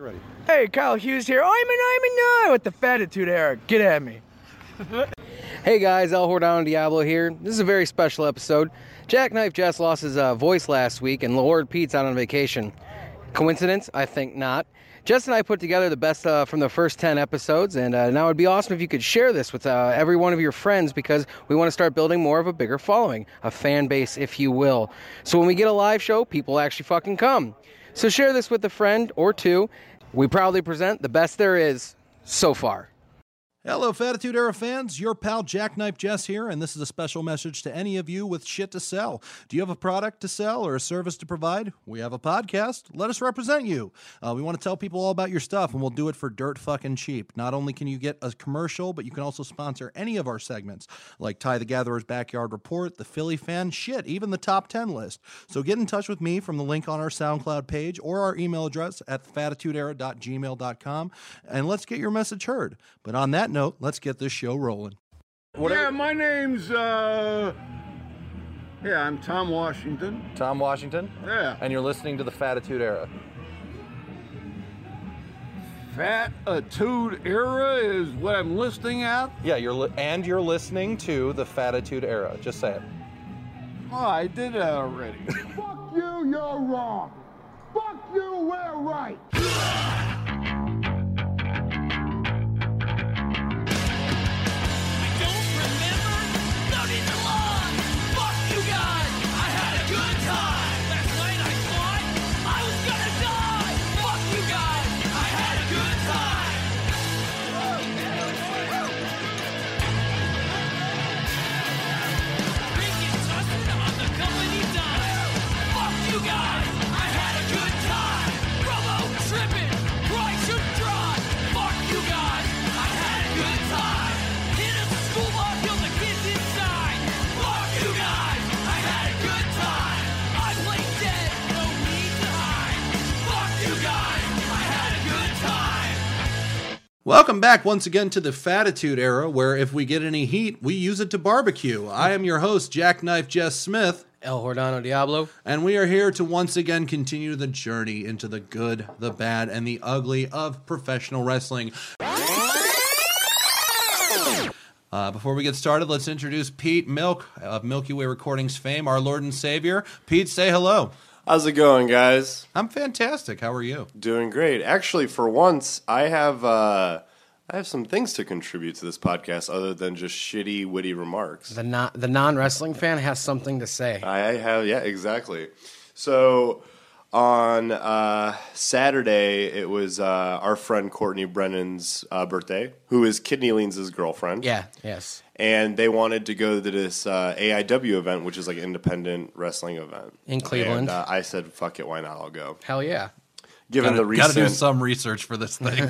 Ready. Hey, Kyle Hughes here. I'm an with the Fatitude Era. Get at me. Hey guys, El Hordano Diablo here. This is a very special episode. Jackknife Jess lost his voice last week, and Lord Pete's out on vacation. Coincidence? I think not. Jess and I put together the best from the first 10 episodes, and now it'd be awesome if you could share this with every one of your friends, because we want to start building more of a bigger following, a fan base, if you will. So when we get a live show, people actually fucking come. So share this with a friend or two. We proudly present the best there is so far. Hello, Fatitude Era fans. Your pal Jackknife Jess here, and this is a special message to any of you with shit to sell. Do you have a product to sell or a service to provide? We have a podcast. Let us represent you. We want to tell people all about your stuff, and we'll do it for dirt fucking cheap. Not only can you get a commercial, but you can also sponsor any of our segments, like Ty the Gatherer's Backyard Report, the Philly Fan, shit, even the Top 10 list. So get in touch with me from the link on our SoundCloud page or our email address at fatitudeera.gmail.com, and let's get your message heard. But on that note, let's get this show rolling. Yeah, my name's, I'm Tom Washington. Tom Washington? Yeah. And you're listening to the Fatitude Era. Fatitude Era is what I'm listening at? Yeah, you're listening to the Fatitude Era. Just say it. Oh, I did that already. Fuck you, you're wrong. Fuck you, we're right. Welcome back once again to the Fatitude Era, where if we get any heat, we use it to barbecue. I am your host, Jackknife Jess Smith. El Hordano Diablo. And we are here to once again continue the journey into the good, the bad, and the ugly of professional wrestling. Before we get started, let's introduce Pete Milk of Milky Way Recordings fame, our Lord and Savior. Pete, say hello. How's it going, guys? I'm fantastic. How are you? Doing great. Actually, for once, I have some things to contribute to this podcast other than just shitty, witty remarks. The non-wrestling fan has something to say. I have, yeah, exactly. So on Saturday, it was our friend Courtney Brennan's birthday, who is Kidney Leans' girlfriend. Yeah, yes. And they wanted to go to this AIW event, which is like an independent wrestling event. In Cleveland. And I said, fuck it, why not? I'll go. Hell yeah. Given the recent... Got to do some research for this thing.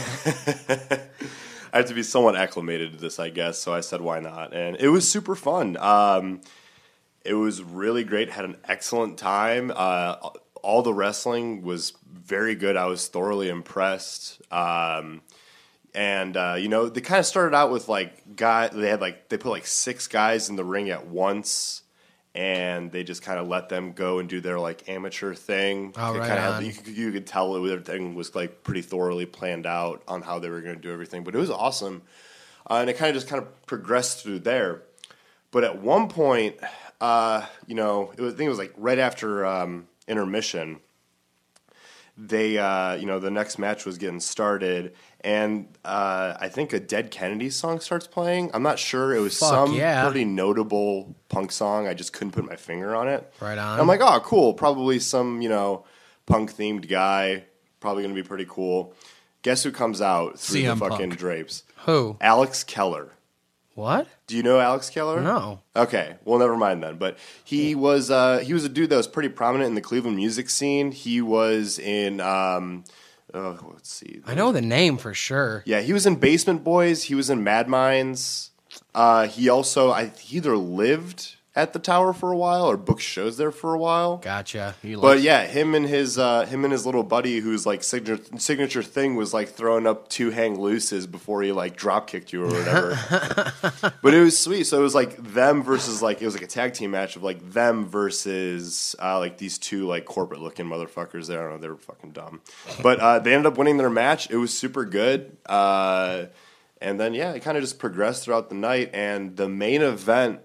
I have to be somewhat acclimated to this, I guess, so I said, why not? And it was super fun. It was really great. Had an excellent time. All the wrestling was very good. I was thoroughly impressed. And they kind of started out with they put 6 guys in the ring at once, and they just kind of let them go and do their amateur thing. Oh, right. You could tell everything was pretty thoroughly planned out on how they were going to do everything, but it was awesome. And it kind of progressed through there. But at one point, I think it was right after intermission. They, the next match was getting started, and I think a Dead Kennedys song starts playing. I'm not sure. It was pretty notable punk song. I just couldn't put my finger on it. Right on. And I'm like, oh, cool. Probably some, punk-themed guy. Probably going to be pretty cool. Guess who comes out through CM the fucking Punk. drapes? Who? Alex Keller. What? Do you know Alex Keller? No. Okay, well, never mind then. But he was a dude that was pretty prominent in the Cleveland music scene. He was in let's see. I know the name for sure. Yeah, he was in Basement Boys. He was in Mad Minds. He also he either lived at the Tower for a while or booked shows there for a while. Gotcha. But yeah, him and his little buddy, whose like signature thing was like throwing up 2 hang looses before he like drop kicked you or whatever. But it was sweet. So it was like them versus like it was like a tag team match of like them versus like these 2 like corporate looking motherfuckers. There, I don't know, they were fucking dumb. But they ended up winning their match. It was super good. And then yeah, it kind of just progressed throughout the night. And the main event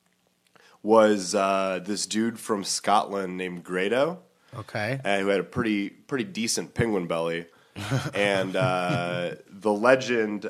was this dude from Scotland named Grado. Okay. Who had a pretty decent penguin belly. And the legend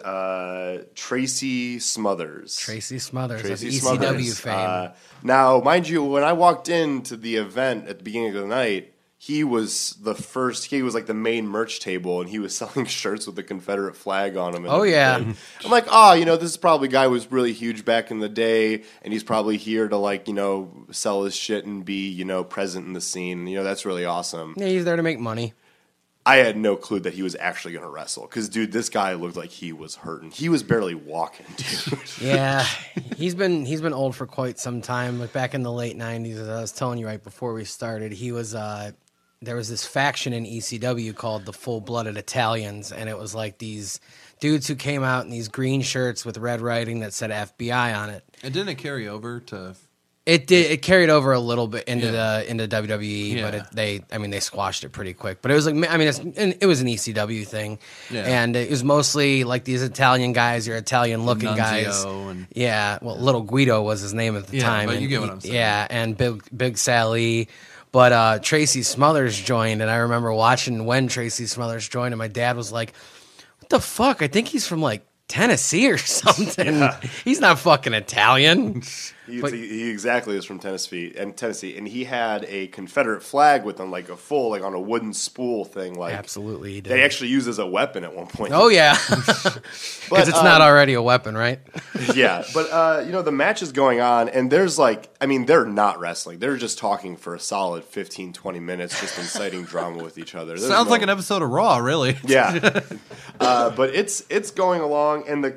Tracy Smothers. Tracy Smothers, Tracy of ECW Smothers. fame. Now, mind you, when I walked into the event at the beginning of the night, he was like the main merch table, and he was selling shirts with the Confederate flag on them. Oh, yeah. I'm like, this is probably a guy who was really huge back in the day, and he's probably here to like, sell his shit and be, present in the scene. That's really awesome. Yeah, he's there to make money. I had no clue that he was actually going to wrestle because, dude, this guy looked like he was hurting. He was barely walking, dude. Yeah, he's been old for quite some time. But back in the late '90s, as I was telling you right before we started, he was there was this faction in ECW called the Full Blooded Italians, and it was like these dudes who came out in these green shirts with red writing that said FBI on it. And didn't it carry over to? It did. It carried over a little bit into into WWE, Yeah. but they squashed it pretty quick. But it was like, it was an ECW thing, and it was mostly like these Italian guys, your Italian looking guys. Little Guido was his name at the time. But you get what I'm saying. Yeah, and Big Sally. But Tracy Smothers joined, and I remember watching when Tracy Smothers joined, and my dad was like, "What the fuck? I think he's from like Tennessee or something. Yeah. He's not fucking Italian." He exactly is from Tennessee, and he had a Confederate flag with him, like a full, like on a wooden spool thing. Like absolutely, he did. They actually used as a weapon at one point. Oh yeah, because it's not already a weapon, right? Yeah, but the match is going on, and there's like, they're not wrestling; they're just talking for a solid 15, 20 minutes, just inciting drama with each other. Sounds like an episode of Raw, really. Yeah, but it's going along, and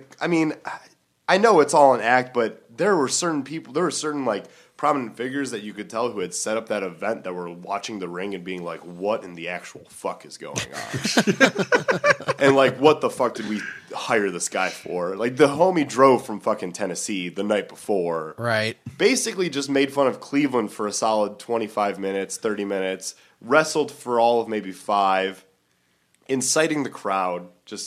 I know it's all an act, but there were certain like prominent figures that you could tell who had set up that event that were watching the ring and being like, what in the actual fuck is going on? And like, what the fuck did we hire this guy for? Like, the homie drove from fucking Tennessee the night before. Right. Basically just made fun of Cleveland for a solid 25 minutes, 30 minutes, wrestled for all of maybe 5, inciting the crowd.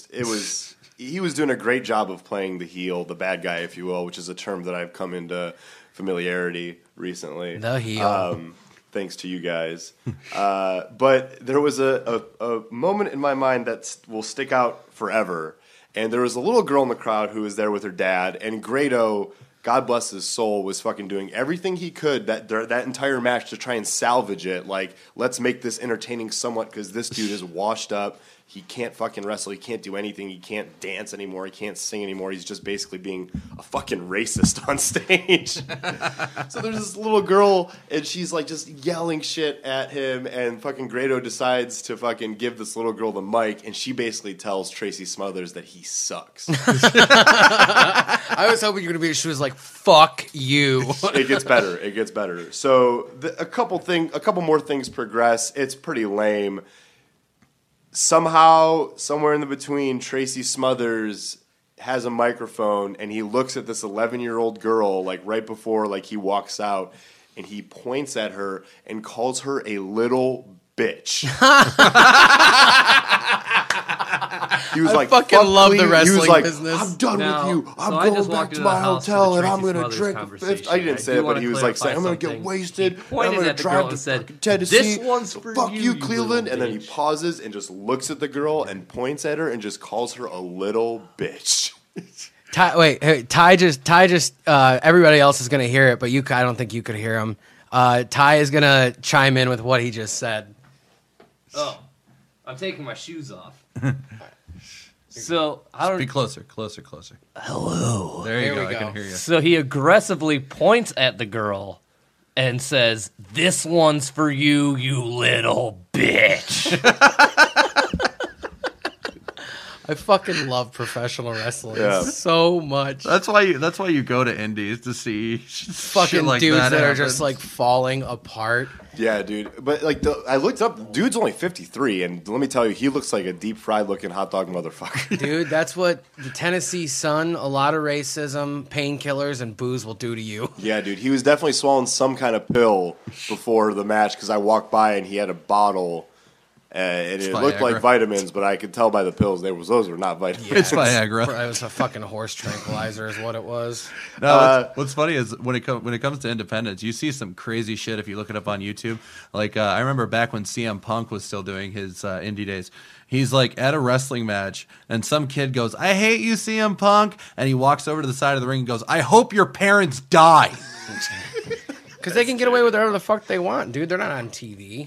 He was doing a great job of playing the heel, the bad guy, if you will, which is a term that I've come into familiarity recently. The heel. Thanks to you guys. But there was a moment in my mind that will stick out forever. And there was a little girl in the crowd who was there with her dad, and Grado, God bless his soul, was fucking doing everything he could that entire match to try and salvage it. Like, let's make this entertaining somewhat because this dude is washed up. He can't fucking wrestle. He can't do anything. He can't dance anymore. He can't sing anymore. He's just basically being a fucking racist on stage. So there's this little girl, and she's like just yelling shit at him, and fucking Grado decides to fucking give this little girl the mic, and she basically tells Tracy Smothers that he sucks. I was hoping you were going to be, she was like, fuck you. It gets better. It gets better. So a couple more things progress. It's pretty lame. Somehow, somewhere in the between, Tracy Smothers has a microphone, and he looks at this 11-year-old girl, like right before like he walks out, and he points at her and calls her a little bitch. He was like, fucking love the wrestling he was like, business. I'm done with you. I'm going back to my hotel, and I'm going to drink. I didn't say it, but he was like saying, I'm going to get wasted. I'm going to drive to Tennessee. This one's for fuck you, you Cleveland. And then he bitch. pauses and just looks at the girl and points at her and just calls her a little bitch. Ty just everybody else is going to hear it, but I don't think you could hear him. Ty is going to chime in with what he just said. Oh, I'm taking my shoes off. So I don't. Be closer. Hello. There you There go. we I go. can hear you. So he aggressively points at the girl and says, "This one's for you, you little bitch." I fucking love professional wrestling Yeah. so much. That's why you go to indies to see Fucking shit like dudes that are happen. just like falling apart. Yeah, dude. But like, I looked up. Dude's only 53, and let me tell you, he looks like a deep fried looking hot dog motherfucker. Dude, that's what the Tennessee Sun, a lot of racism, painkillers, and booze will do to you. Yeah, dude. He was definitely swallowing some kind of pill before the match because I walked by and he had a bottle. And it looked like vitamins, but I could tell by the pills those were not vitamins. It's Viagra. It was a fucking horse tranquilizer, is what it was. No, what's funny is when it comes to independence, you see some crazy shit if you look it up on YouTube. Like I remember back when CM Punk was still doing his indie days. He's like at a wrestling match, and some kid goes, "I hate you, CM Punk," and he walks over to the side of the ring and goes, "I hope your parents die." Because they can get away with whatever the fuck they want, dude. They're not on TV.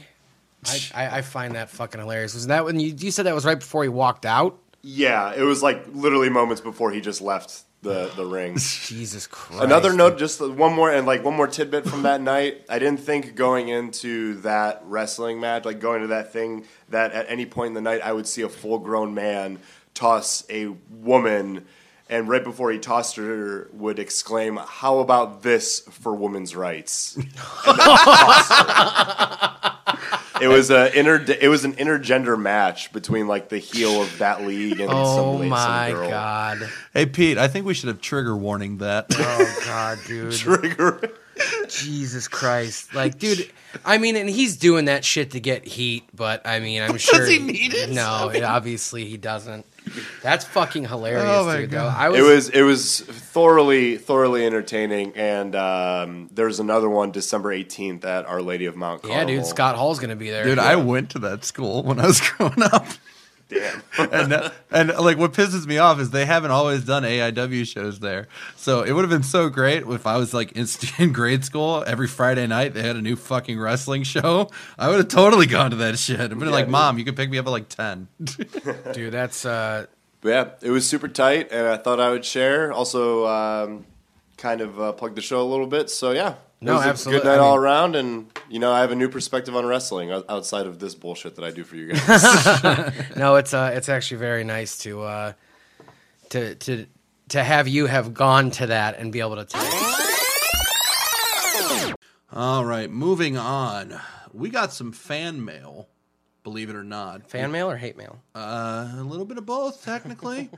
I find that fucking hilarious. Was that when you said that was right before he walked out? Yeah, it was like literally moments before he just left the ring. Jesus Christ. Another note, just one more tidbit from that night. I didn't think going into that wrestling match, like going to that thing, that at any point in the night I would see a full-grown man toss a woman, and right before he tossed her would exclaim, "How about this for women's rights?" And then tossed her. It was an intergender match between like the heel of that league and some girl. God. Hey Pete, I think we should have trigger warning that. Oh God, dude. Trigger. Jesus Christ. Like, dude, I mean, and he's doing that shit to get heat, but I mean, I'm sure Does he need it? No, obviously he doesn't. That's fucking hilarious, Oh, my dude. God. Though. It was thoroughly entertaining, and there's another one December 18th at Our Lady of Mount Carmel. Yeah, dude, Scott Hall's gonna be there. Dude, I went to that school when I was growing up. Damn. and like what pisses me off is they haven't always done AIW shows there. So it would have been so great if I was like in grade school, every Friday night they had a new fucking wrestling show. I would have totally gone to that shit. I'd been like, Mom, you can pick me up at like 10. Dude, that's But yeah, it was super tight, and I thought I would share. Also, kind of plug the show a little bit. So yeah, it was absolutely. a good night all around, and I have a new perspective on wrestling outside of this bullshit that I do for you guys. No, it's actually very nice to have you have gone to that and be able to tell. All right, moving on. We got some fan mail, believe it or not. Fan mail or hate mail? A little bit of both, technically.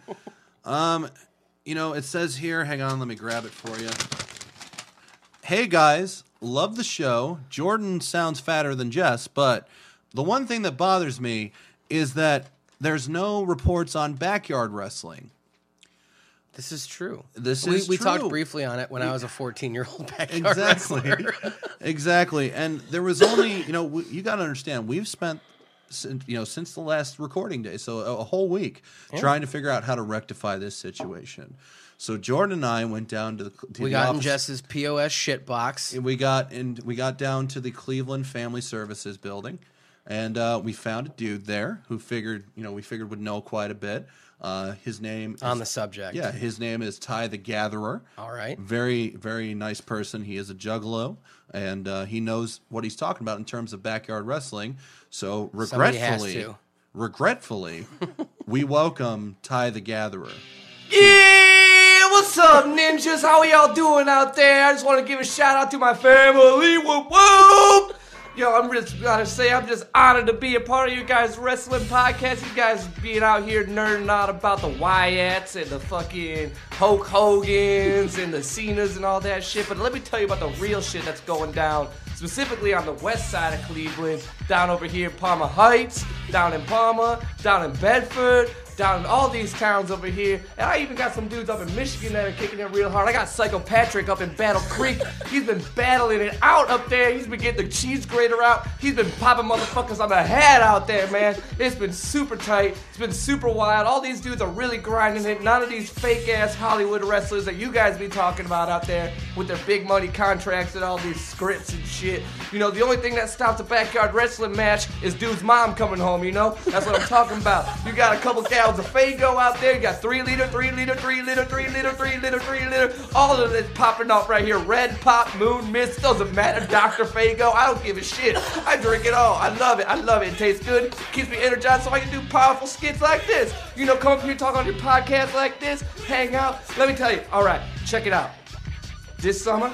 It says here, hang on, let me grab it for you. Hey guys, love the show. Jordan sounds fatter than Jess, but the one thing that bothers me is that there's no reports on backyard wrestling. This is true. We talked briefly on it when I was a 14-year-old backyard wrestler. Exactly. And there was only, you got to understand, we've spent, since the last recording day, so a whole week, trying to figure out how to rectify this situation. So Jordan and I went down to the we got office. in Jess's POS shit box. We got down to the Cleveland Family Services building, and we found a dude there who we figured would know quite a bit. His name is, on the subject. Yeah, his name is Ty the Gatherer. All right. Very, very nice person. He is a juggalo, and he knows what he's talking about in terms of backyard wrestling. So regretfully, we welcome Ty the Gatherer. Yeah, what's up, ninjas? How are y'all doing out there? I just want to give a shout out to my family. Whoop whoop! Yo, I'm just gotta say, I'm just honored to be a part of you guys' wrestling podcast. You guys being out here nerding out about the Wyatts and the fucking Hulk Hogans and the Cenas and all that shit. But let me tell you about the real shit that's going down, specifically on the west side of Cleveland, down over here in Palmer Heights, down in Palmer, down in Bedford, down in all these towns over here. And I even got some dudes up in Michigan that are kicking it real hard. I got Psycho Patrick up in Battle Creek. He's been battling it out up there. He's been getting the cheese grater out. He's been popping motherfuckers on the head out there, man. It's been super tight. It's been super wild. All these dudes are really grinding it. None of these fake-ass Hollywood wrestlers that you guys be talking about out there with their big money contracts and all these scripts and shit. The only thing that stops a backyard wrestling match is dude's mom coming home, That's what I'm talking about. You got a couple gallons of Faygo out there. You got 3 liter, 3 liter, 3 liter, 3 liter, 3 liter, 3 liter. All of it popping off right here. Red Pop, Moon Mist, doesn't matter. Dr. Faygo, I don't give a shit. I drink it all. I love it. I love it. It tastes good. Keeps me energized so I can do powerful skits like this. You know, come up here, talk on your podcast like this, hang out. Let me tell you. All right, check it out. This summer,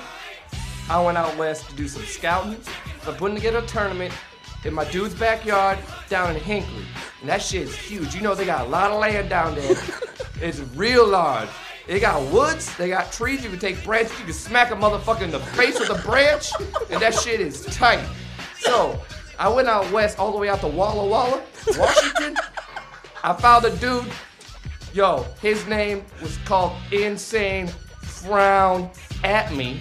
I went out west to do some scouting. I'm putting together a tournament in my dude's backyard down in Hinckley. And that shit is huge. You know they got a lot of land down there. It's real large. They got woods, they got trees. You can take branches, you can smack a motherfucker in the face with a branch, and that shit is tight. So, I went out west all the way out to Walla Walla, Washington. I found a dude. Yo, his name was called Insane Frown at Me.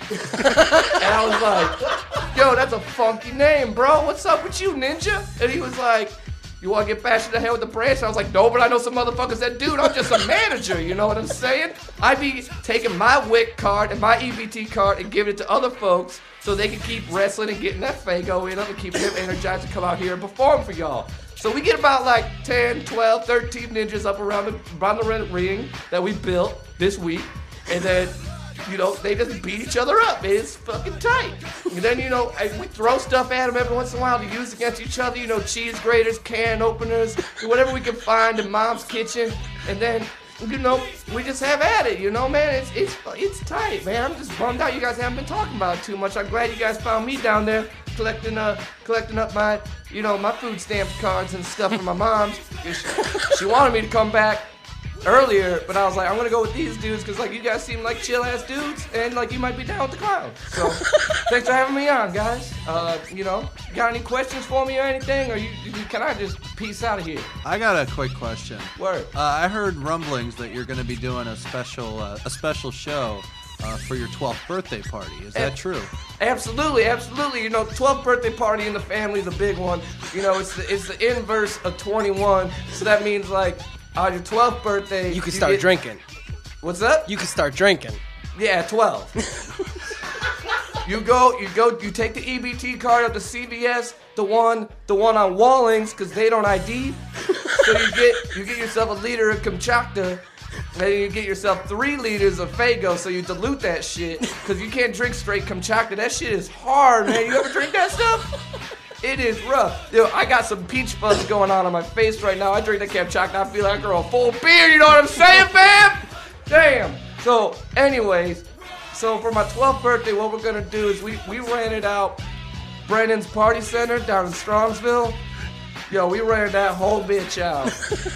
And I was like, yo, that's a funky name, bro. What's up with you, ninja? And he was like, you want to get bashed in the head with a branch? And I was like, no, but I know some motherfuckers that do. I'm just a manager, you know what I'm saying? I be taking my WIC card and my EBT card and giving it to other folks so they can keep wrestling and getting that Faygo in them and keep them energized to come out here and perform for y'all. So we get about like 10, 12, 13 ninjas up around the ring that we built this week. And then, you know, they just beat each other up. It's fucking tight. And then, you know, we throw stuff at them every once in a while to use against each other. You know, cheese graters, can openers, whatever we can find in Mom's kitchen. And then, you know, we just have at it, you know, man. It's tight, man. I'm just bummed out you guys haven't been talking about it too much. I'm glad you guys found me down there collecting up my, you know, my food stamp cards and stuff from my mom's. She wanted me to come back earlier, but I was like, I'm gonna go with these dudes because like you guys seem like chill ass dudes and like you might be down with the clown. So thanks for having me on, guys. You know, got any questions for me or anything, or can I just peace out of here? I got a quick question. Word. I heard rumblings that you're going to be doing a special show for your 12th birthday party. Is that true? Absolutely, absolutely. You know, 12th birthday party in the family is a big one. You know, it's the inverse of 21, so that means like on your 12th birthday, you can start drinking. What's up? You can start drinking. Yeah, 12. You take the EBT card up to CVS, the one on Wallings, because they don't ID. So you get yourself a liter of Kamchatka, and then you get yourself 3 liters of Faygo, so you dilute that shit, because you can't drink straight Kamchatka. That shit is hard, man. You ever drink that stuff? It is rough. Dude, I got some peach fuzz going on my face right now. I drink that Kamchatka, I feel like I grow a full beard, you know what I'm saying, fam? Damn. So, anyways, so for my 12th birthday, what we're gonna do is we rented out Brennan's Party Center down in Strongsville. Yo, we rented that whole bitch out.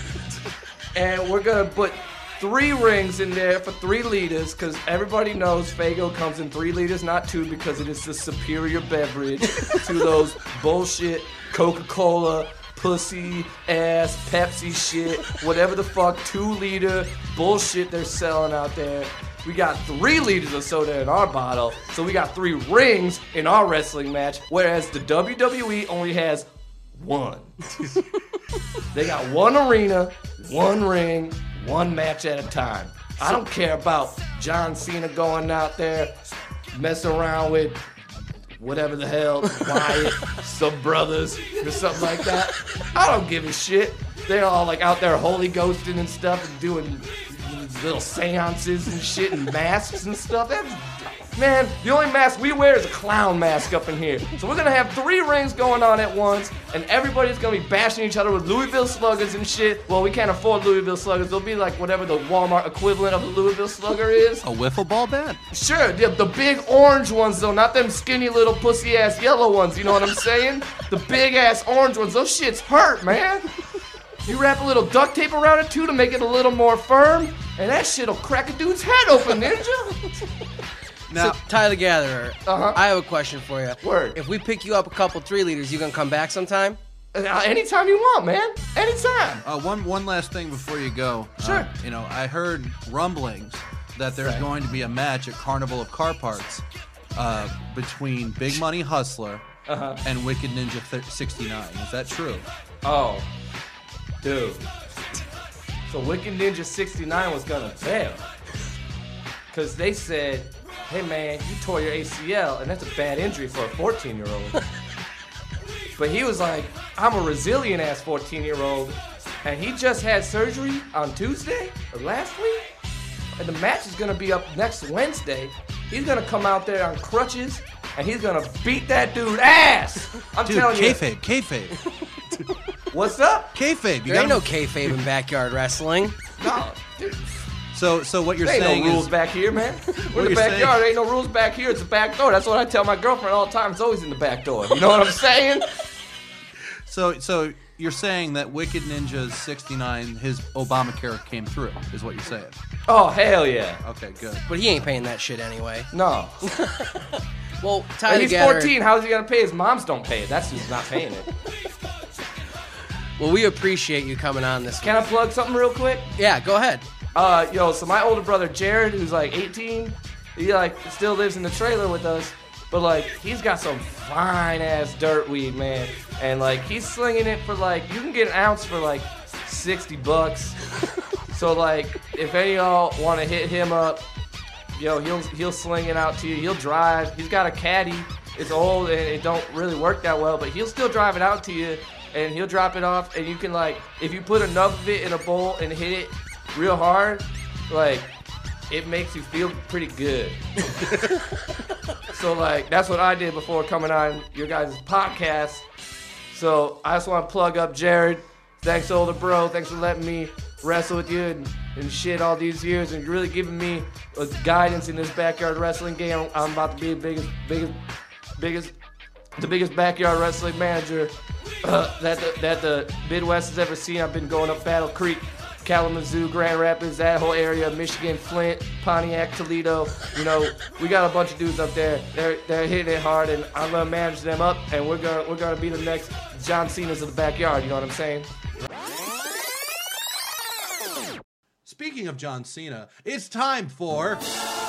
And we're gonna put 3 rings in there for 3 liters, because everybody knows Faygo comes in 3 liters, not 2, because it is the superior beverage to those bullshit Coca-Cola, pussy ass, Pepsi shit, whatever the fuck 2-liter bullshit they're selling out there. We got 3 liters of soda in our bottle, so we got 3 rings in our wrestling match, whereas the WWE only has 1. They got 1 arena, 1 ring, 1 match at a time. I don't care about John Cena going out there, messing around with whatever the hell, Wyatt, some brothers, or something like that. I don't give a shit. They're all like out there holy ghosting and stuff and doing little seances and shit and masks and stuff. Man, the only mask we wear is a clown mask up in here. So we're gonna have 3 rings going on at once, and everybody's gonna be bashing each other with Louisville Sluggers and shit. Well, we can't afford Louisville Sluggers. They'll be like whatever the Walmart equivalent of a Louisville Slugger is. A wiffle ball bat? Sure, the big orange ones though, not them skinny little pussy ass yellow ones, you know what I'm saying? The big ass orange ones, those shits hurt, man. You wrap a little duct tape around it too to make it a little more firm, and that shit'll crack a dude's head open, ninja. Now, so, Tyler Gatherer, Uh-huh. I have a question for you. Word. If we pick you up a couple 3 liters, you gonna come back sometime? Anytime you want, man. Anytime. One last thing before you go. Sure. You know, I heard rumblings that there's going to be a match at Carnival of Car Parts between Big Money Hustler and Wicked Ninja 69. Is that true? Oh, dude. So Wicked Ninja 69 was gonna bail. Because they said, hey man, you tore your ACL, and that's a bad injury for a 14-year-old. But he was like, I'm a resilient ass 14-year-old. and he just had surgery on Tuesday or last week, and the match is gonna be up next Wednesday. He's gonna come out there on crutches, and he's gonna beat that dude ass. I'm Dude, telling you. kayfabe. What's up? Kayfabe. You There ain't gotta- no kayfabe in backyard wrestling. No, dude. So what you're There ain't saying no rules is back here, man. We're in the you're saying- backyard. There ain't no rules back here. It's a back door. That's what I tell my girlfriend all the time. It's always in the back door. You know what I'm saying? so you're saying that Wicked Ninja's 69, his Obamacare came through, is what you're saying. Oh, hell yeah. Okay, good. But he ain't paying that shit anyway. No. Well, tie But he's together. 14. How's he going to pay? His moms don't pay it. That's who's not paying it. Well, we appreciate you coming on this. Can I plug something real quick? Yeah, go ahead. So my older brother Jared, who's like 18, he like still lives in the trailer with us, but like he's got some fine ass dirt weed, man, and like he's slinging it for like you can get an ounce for like $60. So like if any of y'all want to hit him up, he'll sling it out to you. He'll drive. He's got a caddy. It's old and it don't really work that well, but he'll still drive it out to you, and he'll drop it off, and you can like if you put enough of it in a bowl and hit it real hard, like it makes you feel pretty good. So like that's what I did before coming on your guys' podcast. So I just want to plug up Jared. Thanks, older bro. Thanks for letting me wrestle with you and shit all these years, and really giving me guidance in this backyard wrestling game. I'm about to be the biggest backyard wrestling manager that the Midwest has ever seen. I've been going up Battle Creek, Kalamazoo, Grand Rapids, that whole area, Michigan, Flint, Pontiac, Toledo. We got a bunch of dudes up there. They're hitting it hard, and I'm gonna manage them up, and we're gonna be the next John Cena's of the backyard. You know what I'm saying? Speaking of John Cena, it's time for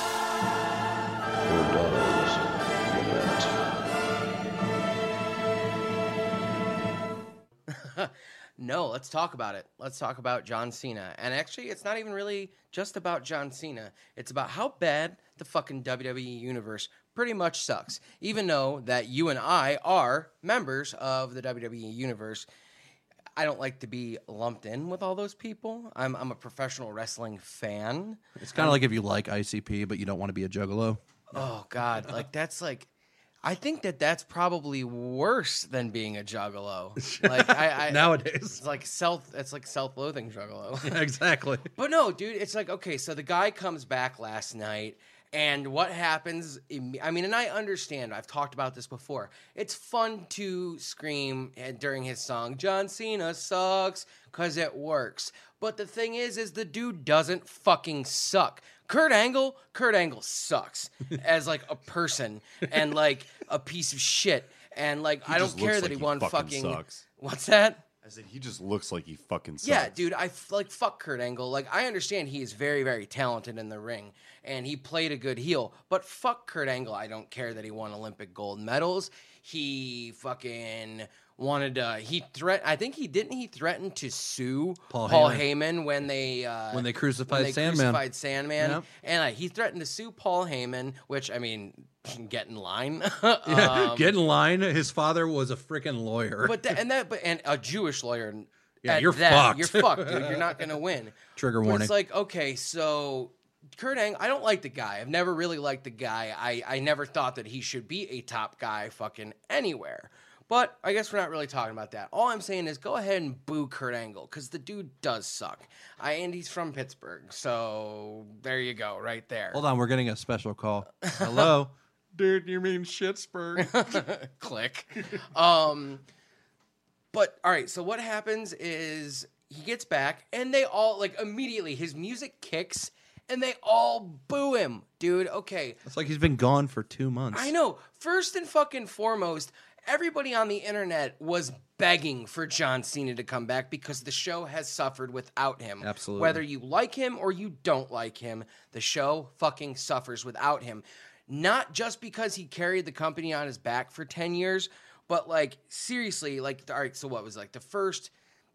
No, let's talk about it. Let's talk about John Cena. And actually, it's not even really just about John Cena. It's about how bad the fucking WWE universe pretty much sucks. Even though that you and I are members of the WWE universe, I don't like to be lumped in with all those people. I'm a professional wrestling fan. It's kind of like if you like ICP but you don't want to be a juggalo. Oh God, like that's like, I think that's probably worse than being a juggalo. Like I Nowadays. it's like self-loathing juggalo. Exactly. But no, dude, it's like, okay, so the guy comes back last night, and what happens, I mean, and I understand, I've talked about this before. It's fun to scream during his song, John Cena sucks, because it works. But the thing is the dude doesn't fucking suck. Kurt Angle sucks as like a person and like a piece of shit. And like, I don't just care looks that like he he won fucking fucking. sucks. What's that? I said he just looks like he fucking sucks. Yeah, dude, fuck Kurt Angle. Like, I understand he is very, very talented in the ring, and he played a good heel, but fuck Kurt Angle. I don't care that he won Olympic gold medals. He fucking wanted to. I think he threatened to sue Paul Heyman when they crucified Sandman. Yep. And he threatened to sue Paul Heyman, which I mean, get in line. Get in line. His father was a freaking lawyer. And a Jewish lawyer. Yeah, you're fucked. You're fucked, dude. You're not gonna win. Trigger But warning. it's like, okay, so Kurt Angle, I don't like the guy. I've never really liked the guy. I never thought that he should be a top guy fucking anywhere. But I guess we're not really talking about that. All I'm saying is go ahead and boo Kurt Angle, because the dude does suck. And he's from Pittsburgh, so there you go, right there. Hold on, we're getting a special call. Hello? Dude, you mean Shittsburg? Click. But, all right, so what happens is he gets back, and they all, like, immediately, his music kicks, and they all boo him. Dude, okay. It's like he's been gone for 2 months. I know. First and fucking foremost, everybody on the internet was begging for John Cena to come back because the show has suffered without him. Absolutely. Whether you like him or you don't like him, the show fucking suffers without him. Not just because he carried the company on his back for 10 years, but like seriously, like, all right, so what was like the first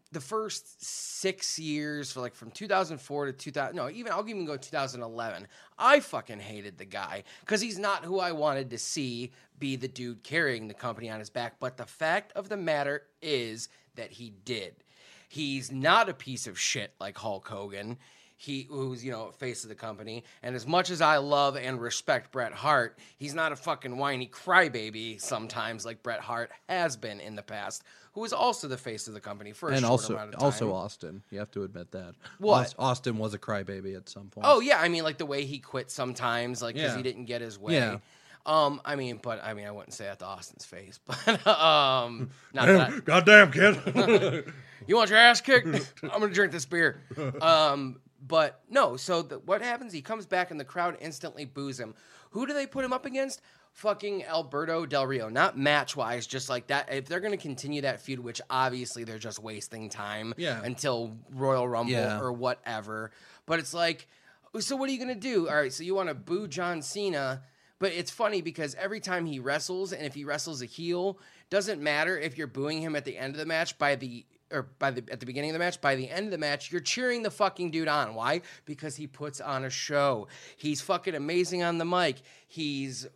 6 years for like from 2004 to 2000, no, even I'll even go 2011. I fucking hated the guy because he's not who I wanted to see be the dude carrying the company on his back. But the fact of the matter is that he did. He's not a piece of shit like Hulk Hogan. Who's, face of the company. And as much as I love and respect Bret Hart, he's not a fucking whiny crybaby sometimes like Bret Hart has been in the past, who was also the face of the company for a short amount of time. Also Austin. You have to admit that. What? Austin was a crybaby at some point. Oh, yeah. I mean, like the way he quit sometimes, like, because he didn't get his way. Yeah. I wouldn't say that to Austin's face, but, not that. Goddamn, kid. You want your ass kicked? I'm going to drink this beer. But no, so what happens? He comes back and the crowd instantly boos him. Who do they put him up against? Fucking Alberto Del Rio. Not match-wise, just like that. If they're going to continue that feud, which obviously they're just wasting time until Royal Rumble or whatever. But it's like, so what are you going to do? All right, so you want to boo John Cena, but it's funny because every time he wrestles, and if he wrestles a heel, doesn't matter if you're booing him at the end of the match at the beginning of the match, by the end of the match, you're cheering the fucking dude on. Why? Because he puts on a show. He's fucking amazing on the mic. He's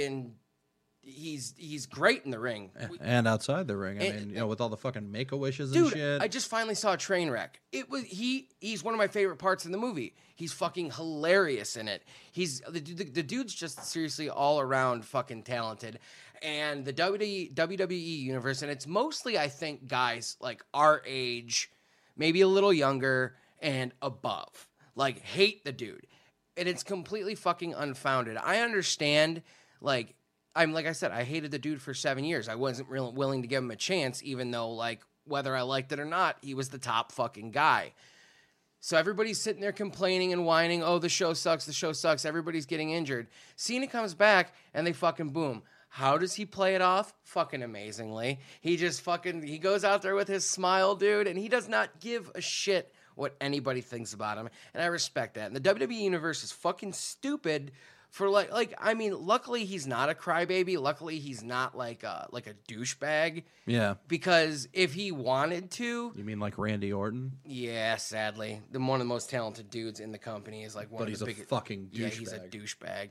great in the ring. And outside the ring. I mean, with all the fucking Make-A-Wishes and shit. I just finally saw Trainwreck. He's one of my favorite parts in the movie. He's fucking hilarious in it. The dude's just seriously all around fucking talented. And the WWE universe, and it's mostly, I think, guys like our age, maybe a little younger and above, like hate the dude. And it's completely fucking unfounded. I understand, like I said, I hated the dude for 7 years. I wasn't really willing to give him a chance, even though, like, whether I liked it or not, he was the top fucking guy. So everybody's sitting there complaining and whining, oh, the show sucks, everybody's getting injured. Cena comes back, and they fucking boom. How does he play it off? Fucking amazingly. He just he goes out there with his smile, dude, and he does not give a shit what anybody thinks about him. And I respect that. And the WWE universe is fucking stupid for luckily he's not a crybaby. Luckily he's not like a douchebag. Yeah. Because if he wanted to. You mean like Randy Orton? Yeah, sadly. One of the most talented dudes in the company is like one of the biggest. But he's a fucking douchebag. Yeah, he's a douchebag.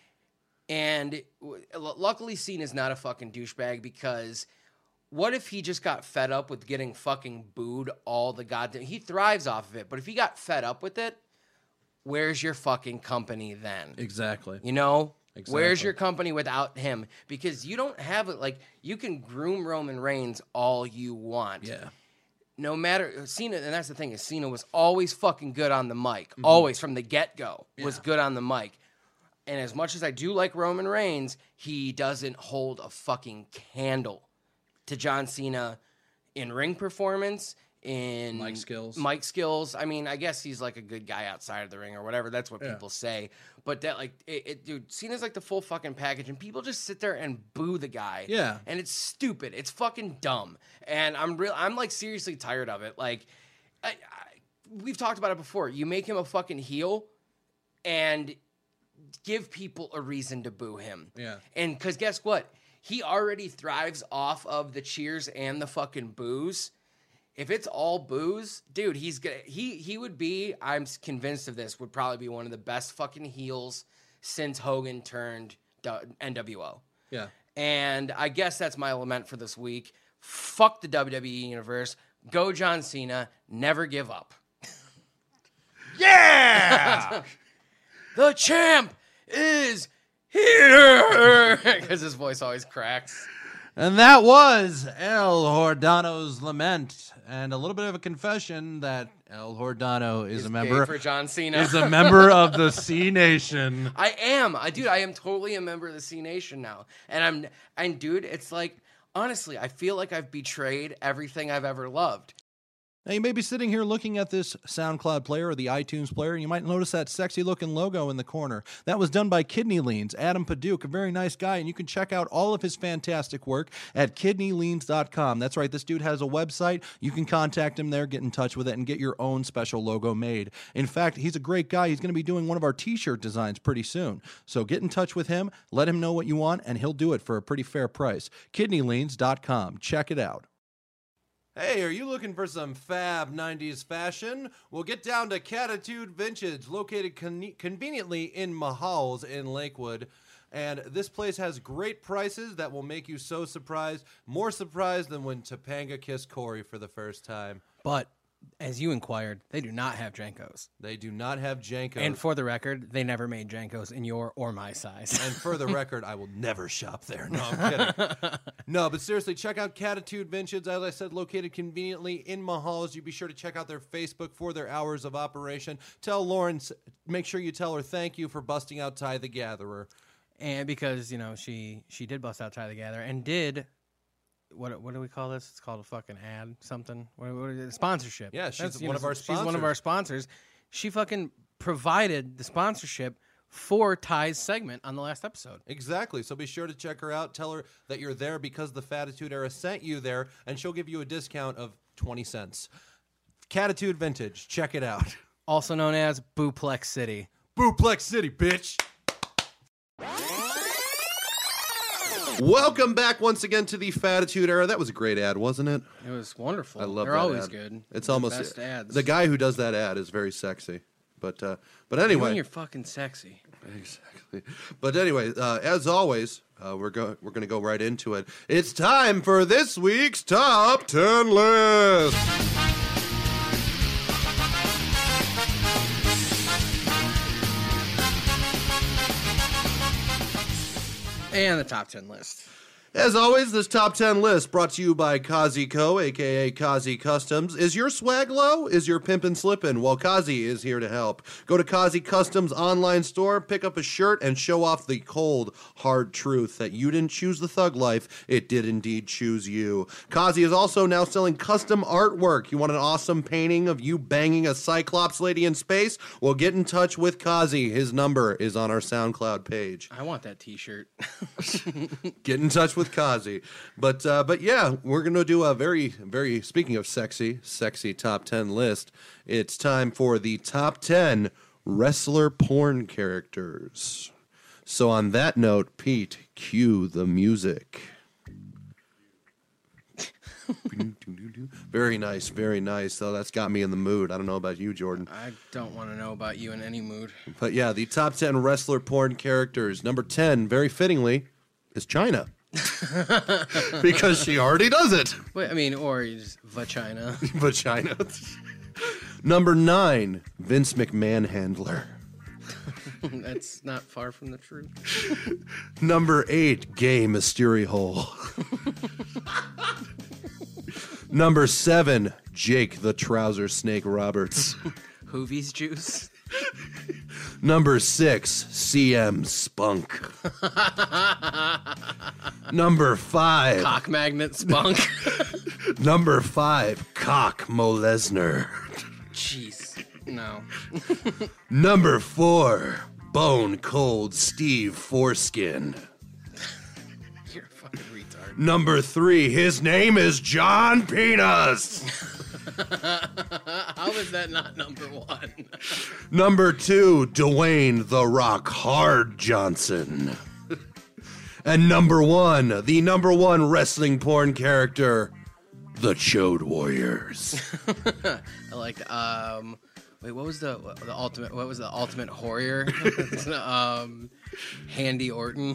And luckily, Cena's not a fucking douchebag, because what if he just got fed up with getting fucking booed all the goddamn... He thrives off of it, but if he got fed up with it, where's your fucking company then? Exactly. Exactly. Where's your company without him? Because you don't have it, like, you can groom Roman Reigns all you want. Yeah. No matter... Cena, and that's the thing, is Cena was always fucking good on the mic. Mm-hmm. Always, from the get-go, was good on the mic. And as much as I do like Roman Reigns, he doesn't hold a fucking candle to John Cena in ring performance, in mic skills. I mean, I guess he's like a good guy outside of the ring or whatever. That's what people say. But that, like, dude, Cena's like the full fucking package, and people just sit there and boo the guy. Yeah. And it's stupid. It's fucking dumb. And I'm like seriously tired of it. Like, we've talked about it before. You make him a fucking heel, and give people a reason to boo him. Yeah. And because guess what? He already thrives off of the cheers and the fucking boos. If it's all boos, dude, he would be, I'm convinced of this, would probably be one of the best fucking heels since Hogan turned NWO. Yeah. And I guess that's my lament for this week. Fuck the WWE universe. Go John Cena. Never give up. Yeah! The champ is here! Because his voice always cracks. And that was El Hordano's lament, and a little bit of a confession that El Hordano is a member for John Cena. Is a member of the C Nation. I am, dude. I am totally a member of the C Nation now, and dude, it's like, honestly, I feel like I've betrayed everything I've ever loved. Now, you may be sitting here looking at this SoundCloud player or the iTunes player, and you might notice that sexy-looking logo in the corner. That was done by Kidney Leans, Adam Paduke, a very nice guy, and you can check out all of his fantastic work at kidneyleans.com. That's right, this dude has a website. You can contact him there, get in touch with it, and get your own special logo made. In fact, he's a great guy. He's going to be doing one of our T-shirt designs pretty soon. So get in touch with him, let him know what you want, and he'll do it for a pretty fair price. kidneyleans.com. Check it out. Hey, are you looking for some fab 90s fashion? Well, get down to Catitude Vintage, located conveniently in Mahal's in Lakewood. And this place has great prices that will make you so surprised, more surprised than when Topanga kissed Corey for the first time. But as you inquired, they do not have Jankos. They do not have Jankos. And for the record, they never made Jankos in your or my size. And for the record, I will never shop there. No, I'm kidding. No, but seriously, check out Catitude Vintage. As I said, located conveniently in Mahalls. You be sure to check out their Facebook for their hours of operation. Tell Lauren, make sure you tell her thank you for busting out Ty the Gatherer. And because, you know, she did bust out Ty the Gatherer and did... What do we call this? It's called a fucking ad, something. What is it? Sponsorship. Yeah, she's one of our sponsors. She's one of our sponsors. She fucking provided the sponsorship for Ty's segment on the last episode. Exactly. So be sure to check her out. Tell her that you're there because the Fatitude Era sent you there, and she'll give you a discount of 20 cents. Catitude Vintage. Check it out. Also known as Booplex City. Booplex City, bitch. Welcome back once again to the Fatitude Era. That was a great ad, wasn't it? It was wonderful. I love They're that always ad. good. It's They're almost the best ads. The guy who does that ad is very sexy. But You anyway, and you're fucking sexy. exactly. But anyway, as always, we're going to go right into it. It's time for this week's Top 10 list. And the top 10 list. As always, this top 10 list brought to you by Kazi Co., a.k.a. Kazi Customs. Is your swag low? Is your pimpin' slippin'? Well, Kazi is here to help. Go to Kazi Customs online store, pick up a shirt, and show off the cold, hard truth that you didn't choose the thug life. It did indeed choose you. Kazi is also now selling custom artwork. You want an awesome painting of you banging a Cyclops lady in space? Well, get in touch with Kazi. His number is on our SoundCloud page. I want that t-shirt. Get in touch with Kazi. But yeah, we're going to do a very, very, speaking of sexy top 10 list. It's time for the top 10 wrestler porn characters. So on that note, Pete, cue the music. Very nice, very nice. So that's got me in the mood. I don't know about you, Jordan. I don't want to know about you in any mood. But yeah, the top 10 wrestler porn characters. Number 10, very fittingly, is Chyna. Because she already does it. Wait, I mean, or you just vagina. Vagina. Number 9, Vince McMahon handler. That's not far from the truth. Number 8, Gay Mystery Hole. Number 7, Jake the Trouser Snake Roberts. Hoovies juice. Number 6, CM Spunk. Number 5, Cock magnet spunk. Number 5, Cock Mo Lesnar. Jeez. No. Number 4, Bone Cold Steve Foreskin. You're a fucking retard. Number 3, his name is John Penis. How is that not number 1? Number 2, Dwayne The Rock Hard Johnson. And number 1, the number 1 wrestling porn character, the Chode Warriors. I like wait, what was the ultimate? What was the ultimate warrior? Handy Orton.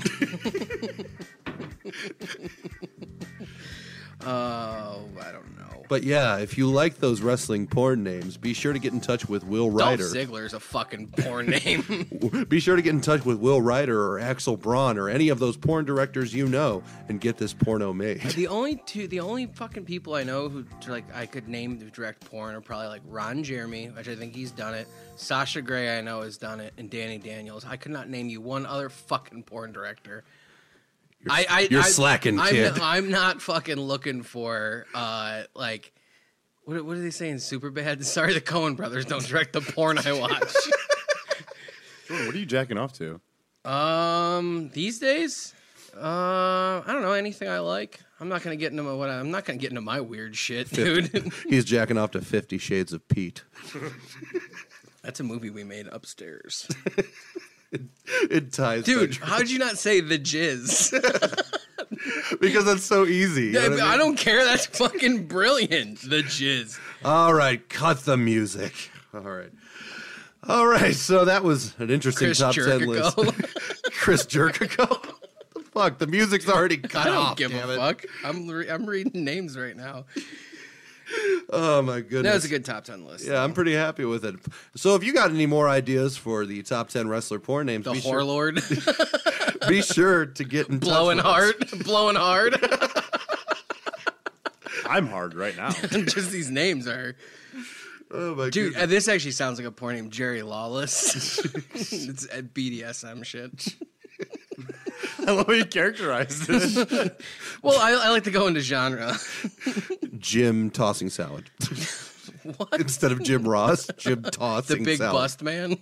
Oh, I don't know. But yeah, if you like those wrestling porn names, be sure to get in touch with Will Ryder. Dolph Ziggler's a fucking porn name. Be sure to get in touch with Will Ryder or Axel Braun or any of those porn directors you know and get this porno made. The only fucking people I know who like I could name to direct porn are probably like Ron Jeremy, which I think he's done it. Sasha Grey I know has done it, and Danny Daniels. I could not name you one other fucking porn director. You're slacking, kid. I'm not fucking looking for like what are they saying? Superbad. Sorry, the Coen brothers don't direct the porn I watch. Jordan, what are you jacking off to? These days, I don't know, anything I like. I'm not gonna get into my weird shit, dude. He's jacking off to 50 Shades of Pete. That's a movie we made upstairs. It ties. Dude, how'd you not say the jizz? Because that's so easy. You know what I don't care. That's fucking brilliant. The jizz. All right, cut the music. All right. So that was an interesting Chris top 10 Jericho. list. Chris Jericho. What the fuck? The music's already cut I don't off. give damn a it. fuck. I'm reading names right now. Oh my goodness. That was a good top 10 list. Yeah, I'm pretty happy with it. So if you got any more ideas for the top 10 wrestler porn names, The be Whore Lord. be sure to get in touch Blowing with hard. Blowing hard. I'm hard right now. Just these names are. Oh my Dude, goodness. this actually sounds like a porn named Jerry Lawless. It's a BDSM shit. I love how you characterized it. Well, I like to go into genre. Jim tossing salad. What? Instead of Jim Ross, Jim The tossing big salad. bust man.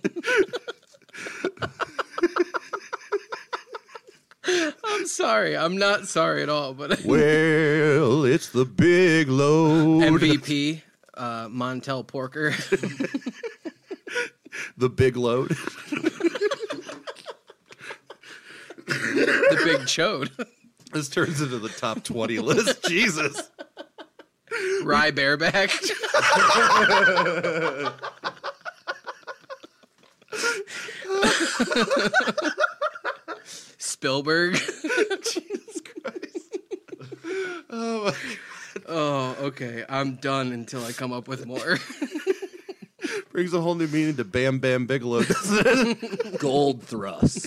I'm sorry. I'm not sorry at all. But Well, it's the big load. MVP, Montel Porker. The big load. The big chode. This turns into the top 20 list. Jesus. Rye Bareback. Spielberg. Jesus Christ. Oh, my God. Oh, okay. I'm done until I come up with more. Brings a whole new meaning to Bam Bam Bigelow, doesn't it? Gold thrust.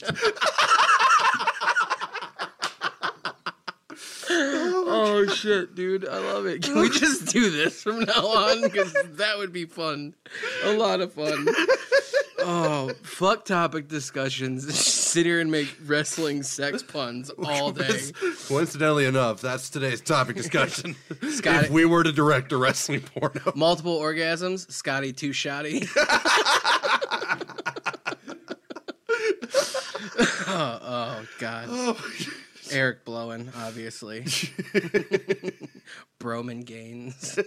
Oh shit, dude. I love it. Can we just do this from now on? Because that would be fun. A lot of fun. Oh, fuck topic discussions. Sit here and make wrestling sex puns all day. Coincidentally enough, that's today's topic discussion. Scott- If we were to direct a wrestling porno. Multiple orgasms. Scotty too shoddy. Oh God. Eric blowing, obviously. Broman Gaines.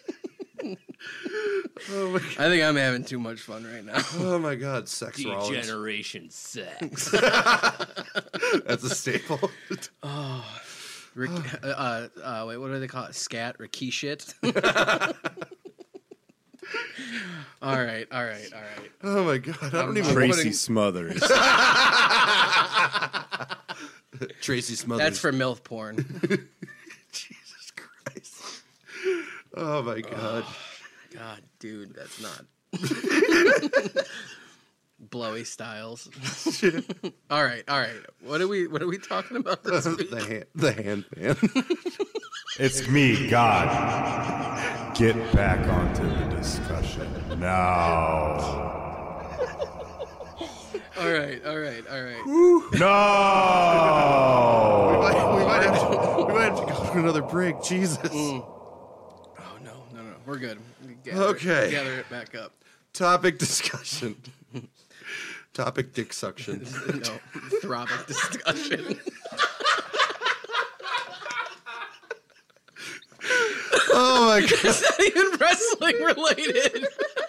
I think I'm having too much fun right now. Oh my God, sex Rollins. Degeneration sex. That's a staple. Wait, what do they call it? Scat? Ricky shit? All right. Oh my God, I don't even. Tracy Smothers. Tracy Smothers. That's for MILF porn. Jesus Christ. Oh my God. God, dude, that's not. Blowy Styles. All right. What are we talking about this week? The hand man. It's me, God. Get back onto the discussion now. All right. No! we might have to go to another break. Jesus. Oh no. We're good. Okay. Gather it back up. Topic discussion. Topic dick suction. No, throbbing discussion. Oh my God. It's not even wrestling related.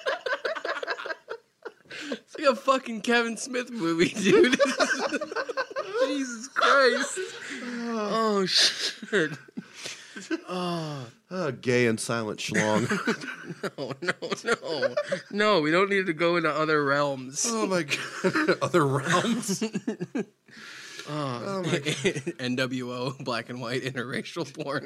It's like a fucking Kevin Smith movie, dude. Jesus Christ. Oh shit. Gay and silent schlong. No, we don't need to go into other realms. Oh my God. Other realms. Oh my God. NWO, black and white, interracial porn.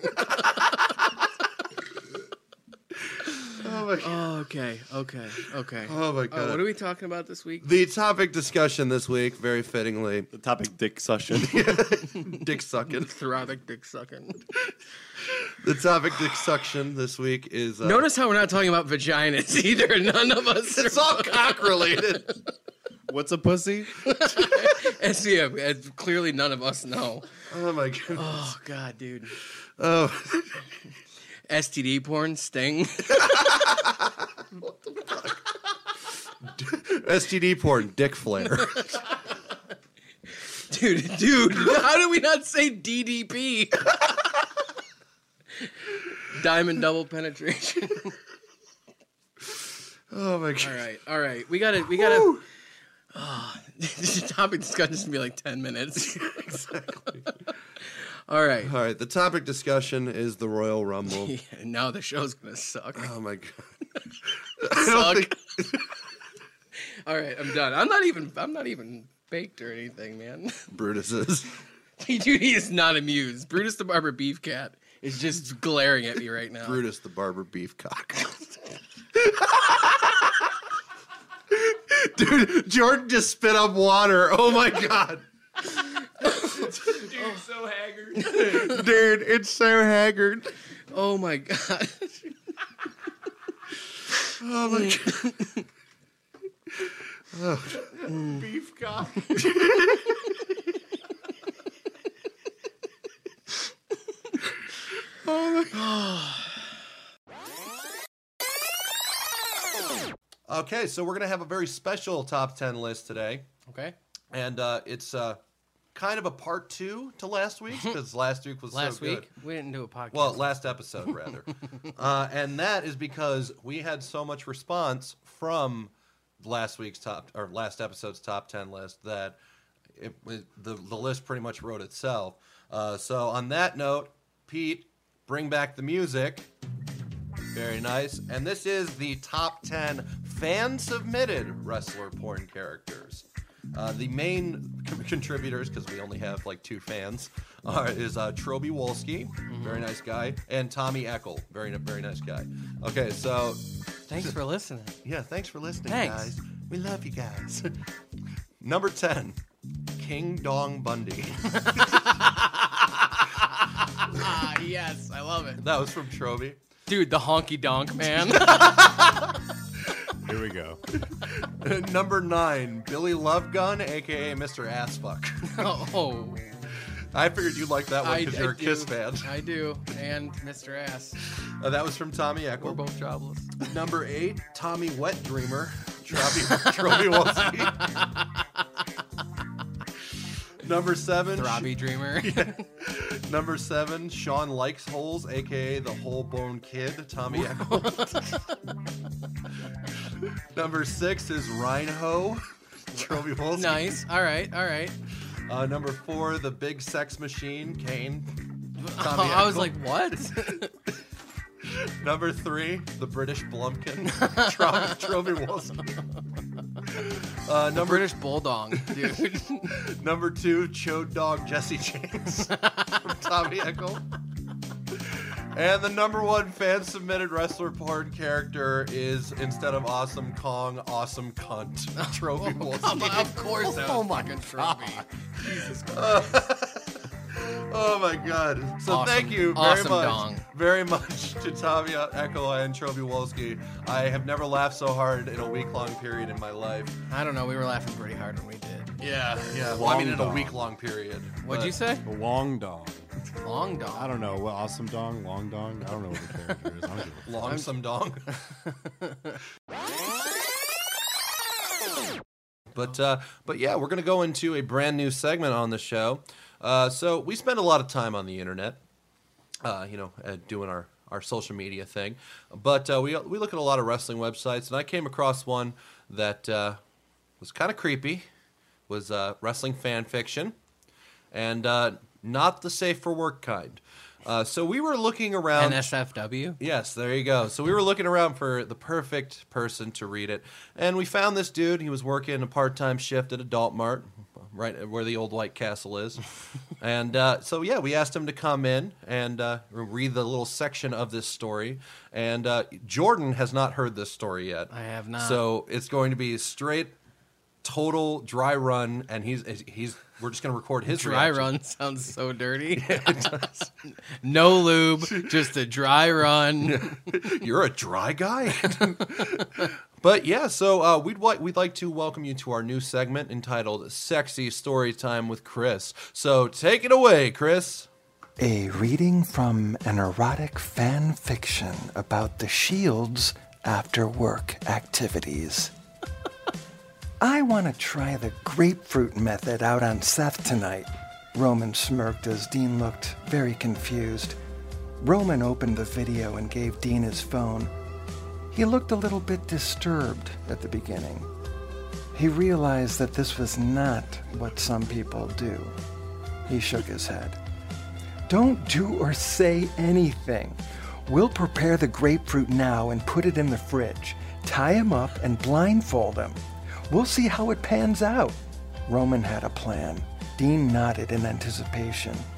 Oh my God. Oh, okay. Oh my God. What are we talking about this week? The topic discussion this week, very fittingly, The topic dick suction. dick sucking. Throbbing dick sucking. The topic dick suction this week is. Notice how we're not talking about vaginas either. None of us. It's all cock related. What's a pussy? SCM. Clearly, none of us know. Oh my God. Oh God, dude. Oh. STD porn, Sting. STD porn, dick flare. Dude, how did we not say DDP? Diamond double penetration. Oh my God. All right. We gotta. This topic discussion is gonna be like 10 minutes. Exactly. All right. All right. The topic discussion is the Royal Rumble. Yeah, now the show's gonna suck. Oh my God. Suck. All right, I'm done. I'm not even baked or anything, man. Brutus is. Dude, he is not amused. Brutus the Barber Beef Cat is just glaring at me right now. Brutus the Barber Beefcock. Dude, Jordan just spit up water. Oh my god. Dude, so haggard. Dude, it's so haggard. Oh my god. Oh my god. Beefcock. Oh my. Okay, so we're going to have a very special top 10 list today. Okay. And it's kind of a part 2 to last week's, because last week was Last so good. week? We didn't do a podcast. Well, last episode, rather. And that is because we had so much response from last episode's top 10 list that the list pretty much wrote itself. So on that note, Pete, bring back the music. Very nice. And this is the top 10 fan-submitted wrestler porn characters. The main contributors, because we only have like 2 fans, is Troby Wolski, very nice guy, and Tommy Eckel, very nice guy. Okay, so... Thanks for listening. Yeah, thanks for listening, Thanks. guys. We love you guys. Number 10, King Dong Bundy. Yes, I love it. That was from Troby. Dude, the honky donk man. Here we go. Number 9, Billy Lovegun, a.k.a. Mr. Assfuck. Oh. I figured you'd like that one because you're a do. Kiss fan. I do. And Mr. Ass. That was from Tommy Eckel. We're both jobless. Number 8, Tommy Wet Dreamer, Troby Wolski. Number 7, Throbby Dreamer. Number 7, Sean Likes Holes, a.k.a. the Whole Bone Kid, Tommy Eckel. Number 6 is Rhino, Troby Wolski. Nice. All right. Number 4, the Big Sex Machine, Kane. Tommy I was Eckel. like, what? Number 3, the British Blumpkin, Troby Wolski. The British Bulldog, dude. Number 2, Chode Dog Jesse James from Tommy Eckel. And the number 1 fan-submitted wrestler porn character is, instead of Awesome Kong, Awesome Cunt, Troby Wolski. Of course that was fucking Troby. Jesus Christ. Oh my god. So Awesome. thank you Awesome very much to Tommy Eckel and Troby Wolski. I have never laughed so hard in a week-long period in my life. I don't know. We were laughing pretty hard when we did. Yeah. Well, I mean in a dong. week-long period. What'd you say? Long dong. Long dong. I don't know. Well, awesome dong, long dong. I don't know what the character is. I don't give a Long some dong. But yeah, we're gonna go into a brand new segment on the show. So we spend a lot of time on the internet, doing our social media thing. But we look at a lot of wrestling websites, and I came across one that was kind of creepy. Was wrestling fan fiction, and not the safe for work kind. So we were looking around. NSFW? Yes, there you go. So we were looking around for the perfect person to read it. And we found this dude. He was working a part-time shift at Adult Mart, right where the old White Castle is. And so, yeah, we asked him to come in and read the little section of this story. And Jordan has not heard this story yet. I have not. So it's going to be straight, total dry run, and we're just going to record his Dry reaction. run sounds so dirty. No lube, just a dry run. You're a dry guy. But yeah, so we'd like to welcome you to our new segment entitled Sexy Story Time with Chris. So take it away, Chris. A reading from an erotic fan fiction about the Shield's after-work activities. I want to try the grapefruit method out on Seth tonight. Roman smirked as Dean looked very confused. Roman opened the video and gave Dean his phone. He looked a little bit disturbed at the beginning. He realized that this was not what some people do. He shook his head. Don't do or say anything. We'll prepare the grapefruit now and put it in the fridge. Tie him up and blindfold him. We'll see how it pans out. Roman had a plan. Dean nodded in anticipation.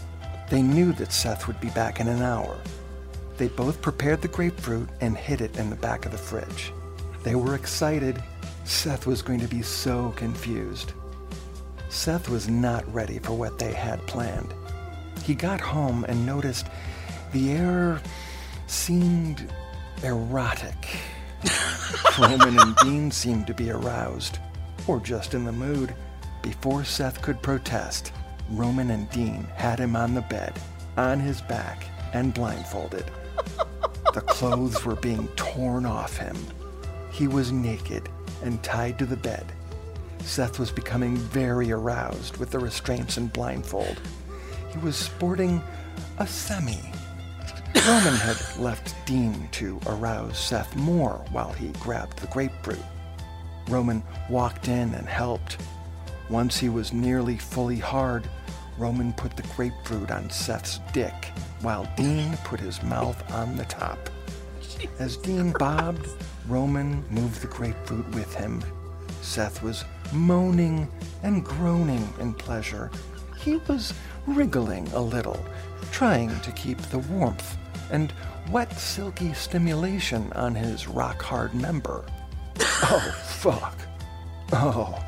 They knew that Seth would be back in an hour. They both prepared the grapefruit and hid it in the back of the fridge. They were excited. Seth was going to be so confused. Seth was not ready for what they had planned. He got home and noticed the air seemed erotic. Roman and Dean seemed to be aroused, or just in the mood. Before Seth could protest, Roman and Dean had him on the bed, on his back, and blindfolded. The clothes were being torn off him. He was naked and tied to the bed. Seth was becoming very aroused with the restraints and blindfold. He was sporting a semi. Roman had left Dean to arouse Seth more while he grabbed the grapefruit. Roman walked in and helped. Once he was nearly fully hard, Roman put the grapefruit on Seth's dick, while Dean put his mouth on the top. As Dean bobbed, Roman moved the grapefruit with him. Seth was moaning and groaning in pleasure. He was wriggling a little, trying to keep the warmth and wet, silky stimulation on his rock-hard member. Oh, fuck. Oh,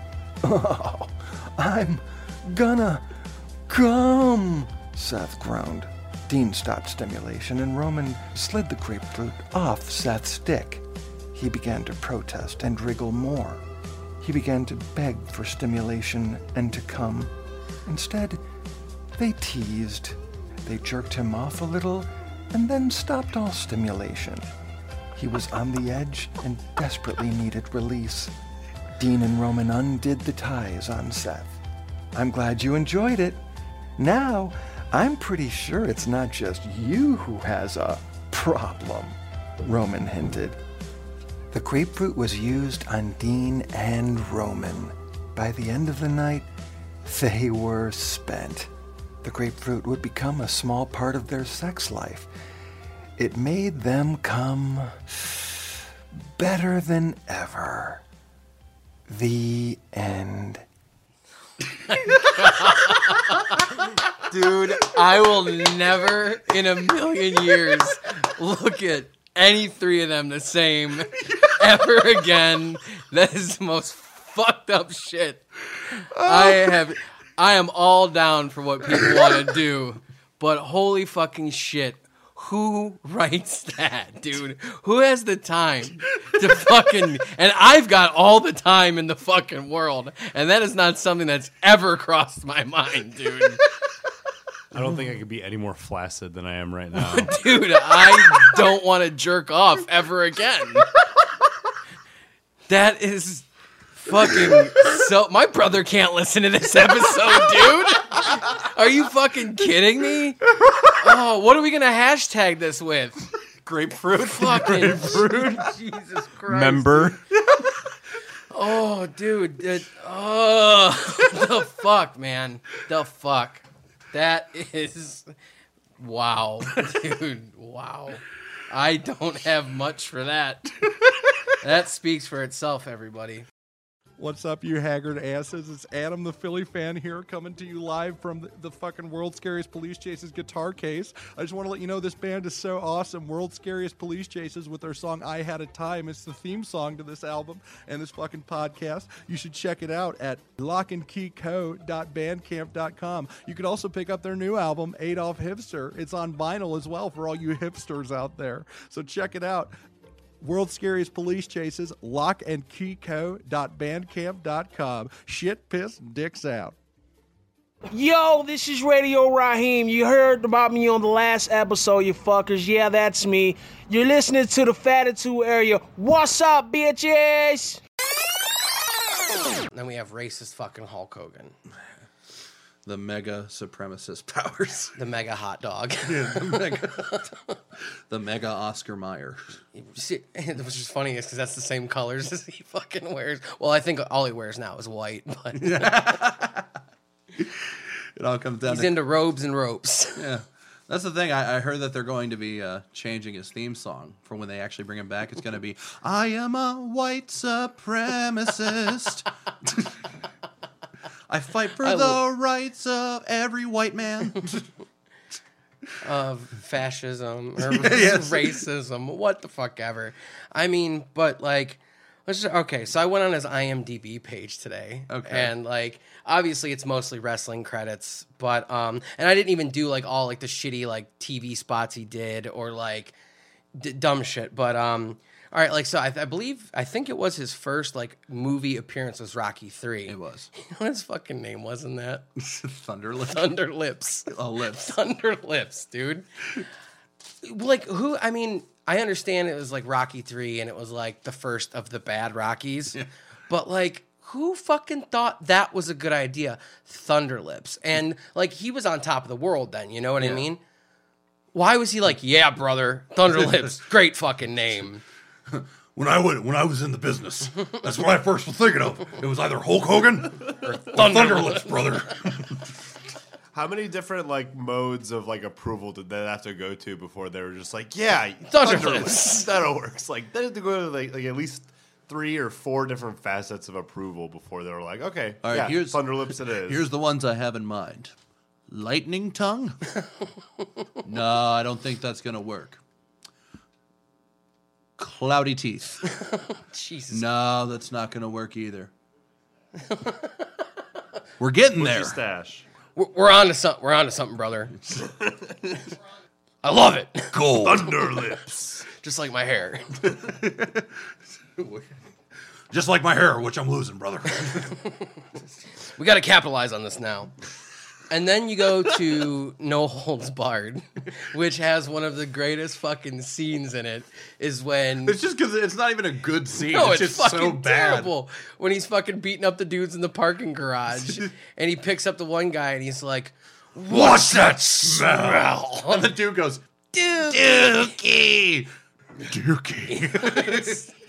I'm gonna come, Seth groaned. Dean stopped stimulation and Roman slid the grapefruit off Seth's dick. He began to protest and wriggle more. He began to beg for stimulation and to come. Instead, they teased. They jerked him off a little and then stopped all stimulation. He was on the edge and desperately needed release. Dean and Roman undid the ties on Seth. I'm glad you enjoyed it. Now, I'm pretty sure it's not just you who has a problem, Roman hinted. The grapefruit was used on Dean and Roman. By the end of the night, they were spent. The grapefruit would become a small part of their sex life. It made them come better than ever. The end. Dude, I will never in a million years look at any three of them the same ever again. That is the most fucked up shit. I am all down for what people want to do, but holy fucking shit. Who writes that, dude? Who has the time to fucking... And I've got all the time in the fucking world, and that is not something that's ever crossed my mind, dude. I don't think I could be any more flaccid than I am right now. Dude, I don't want to jerk off ever again. That is fucking so... My brother can't listen to this episode, dude. Are you fucking kidding me? Oh, what are we going to hashtag this with? Grapefruit? Fucking grapefruit? Jesus Christ. Member? Oh, dude. The fuck, man. The fuck. That is... Wow. Dude, wow. I don't have much for that. That speaks for itself, everybody. What's up, you haggard asses? It's Adam the Philly fan here, coming to you live from the fucking World's Scariest Police Chases guitar case. I just want to let you know this band is so awesome. World's Scariest Police Chases with their song I Had a Time. It's the theme song to this album and this fucking podcast. You should check it out at lockandkeyco.bandcamp.com. You could also pick up their new album, Adolf Hipster. It's on vinyl as well for all you hipsters out there. So check it out. World's Scariest Police Chases, lockandkeyco.bandcamp.com. Shit, piss, dicks out. Yo, this is Radio Raheem. You heard about me on the last episode, you fuckers. Yeah, that's me. You're listening to the Fatitude Area. What's up, bitches? Then we have racist fucking Hulk Hogan. The mega supremacist powers. The mega hot dog. Yeah, the mega Oscar Mayer. See, which is funny is because that's the same colors as he fucking wears. Well, I think all he wears now is white. But it all comes down he's to... into robes and ropes. Yeah. That's the thing. I heard that they're going to be changing his theme song for when they actually bring him back. It's going to be, I am a white supremacist. I fight for the rights of every white man. of fascism or racism, what the fuck ever. I mean, but like, okay, so I went on his IMDb page today, and like, obviously it's mostly wrestling credits, but and I didn't even do like all like the shitty like TV spots he did or like dumb shit, but all right, like, so I think it was his first like movie appearance was Rocky 3. It was. You know what his fucking name wasn't that? Thunderlips. Thunderlips. Oh, lips. Thunderlips, dude. Like, who? I mean, I understand it was like Rocky 3 and it was like the first of the bad Rockies, but like, who fucking thought that was a good idea? Thunderlips. And like, he was on top of the world then, you know what I mean? Why was he like, yeah, brother, Thunderlips, great fucking name. When I was in the business, that's what I first was thinking of. It was either Hulk Hogan or Thunderlips, brother. How many different like modes of like approval did they have to go to before they were just like, yeah, Thunderlips, that works? Like they had to go to like at least 3 or 4 different facets of approval before they were like, okay, all right, here's Thunderlips it is. Here's the ones I have in mind. Lightning tongue? No, I don't think that's gonna work. Cloudy teeth. Jesus. No, that's not going to work either. We're getting there. Stash. We're on to something. We're on to something, brother. I love it. Gold. Thunderlips. Just like my hair. Just like my hair, which I'm losing, brother. We got to capitalize on this now. And then you go to No Holds Barred, which has one of the greatest fucking scenes in it. Is when it's just because it's not even a good scene. No, it's just fucking so bad. terrible. When he's fucking beating up the dudes in the parking garage, and he picks up the one guy, and he's like, "What's that smell?" And the dude goes, Dookie. Dookie.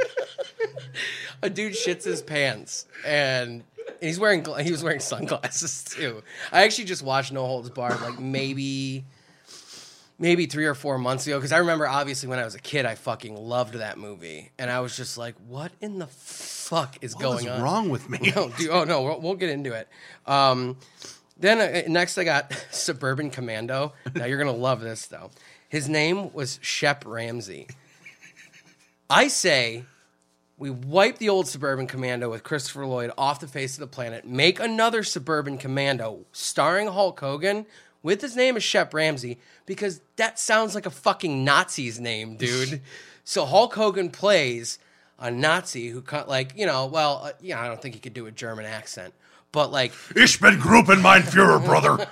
A dude shits his pants, and he was wearing sunglasses too. I actually just watched No Holds Barred like maybe 3 or 4 months ago, because I remember obviously when I was a kid I fucking loved that movie, and I was just like, what in the fuck is going on? What's wrong with me? No, dude, oh no, we'll get into it. Then next I got Suburban Commando. Now you're gonna love this though. His name was Shep Ramsey. I say we wipe the old Suburban Commando with Christopher Lloyd off the face of the planet, make another Suburban Commando starring Hulk Hogan with his name as Shep Ramsey, because that sounds like a fucking Nazi's name, dude. So Hulk Hogan plays a Nazi who, I don't think he could do a German accent, but like... Ich bin Gruppen mein Führer, brother.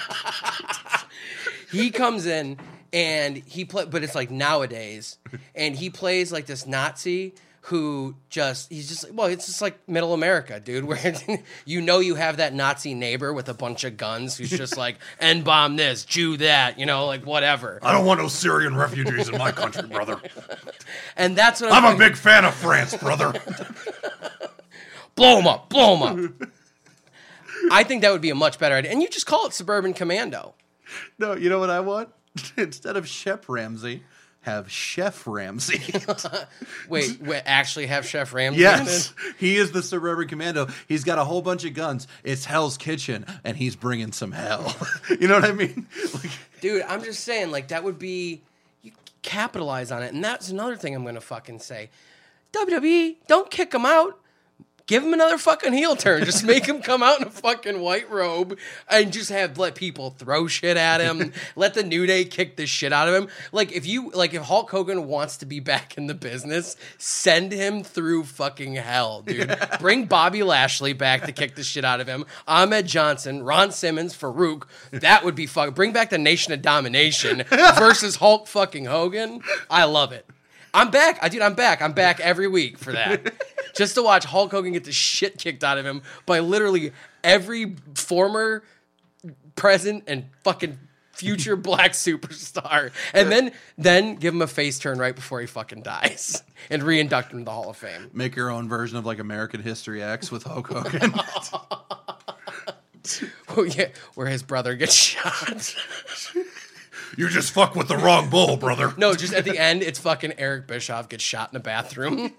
He comes in and but it's like nowadays, and he plays like this Nazi who it's just like middle America, dude, where you have that Nazi neighbor with a bunch of guns who's just like, N-bomb this, Jew that, like whatever. I don't want no Syrian refugees in my country, brother. And that's what I'm a big fan of France, brother. Blow him up. I think that would be a much better idea. And you just call it Suburban Commando. No, you know what I want? Instead of Shep Ramsey, have Chef Ramsey. Wait, actually have Chef Ramsey? Yes, he is the Suburban Commando. He's got a whole bunch of guns. It's Hell's Kitchen, and he's bringing some hell. You know what I mean? Dude, I'm just saying, like, that would be... You capitalize on it, and that's another thing I'm going to fucking say. WWE, don't kick him out. Give him another fucking heel turn. Just make him come out in a fucking white robe and just let people throw shit at him. Let the New Day kick the shit out of him. If Hulk Hogan wants to be back in the business, send him through fucking hell, dude. Yeah. Bring Bobby Lashley back to kick the shit out of him. Ahmed Johnson, Ron Simmons, Farouk. That would be fucking... Bring back the Nation of Domination versus Hulk fucking Hogan. I love it. I'm back. I'm back. I'm back every week for that. Just to watch Hulk Hogan get the shit kicked out of him by literally every former, present, and fucking future black superstar. And then give him a face turn right before he fucking dies. And re-induct him to the Hall of Fame. Make your own version of like American History X with Hulk Hogan. Oh, yeah, where his brother gets shot. You just fuck with the wrong bull, brother. No, just at the end, it's fucking Eric Bischoff gets shot in a bathroom.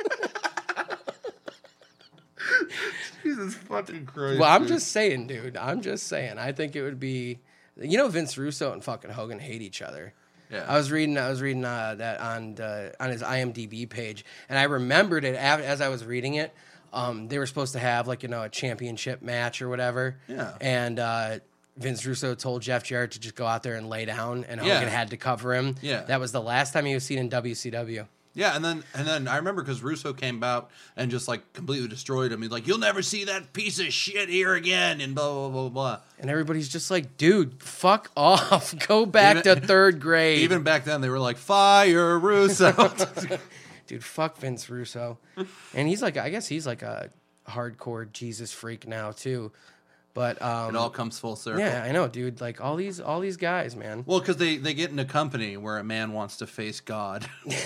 Jesus fucking Christ. Well, I'm just saying, dude. I think it would be You know, Vince Russo and fucking Hogan hate each other. Yeah. I was reading that on his IMDb page, and I remembered it as I was reading it. They were supposed to have like a championship match or whatever. Yeah. And Vince Russo told Jeff Jarrett to just go out there and lay down, and Hogan had to cover him. Yeah. That was the last time he was seen in WCW. Yeah, and then I remember because Russo came out and just like completely destroyed him. He's like, "You'll never see that piece of shit here again," and blah blah blah blah. And everybody's just like, "Dude, fuck off! Go back to third grade." Even back then, they were like, "Fire Russo." Dude, fuck Vince Russo. And he's like, I guess he's like a hardcore Jesus freak now too. But it all comes full circle. Yeah, I know, dude. Like all these guys, man. Well, because they get in a company where a man wants to face God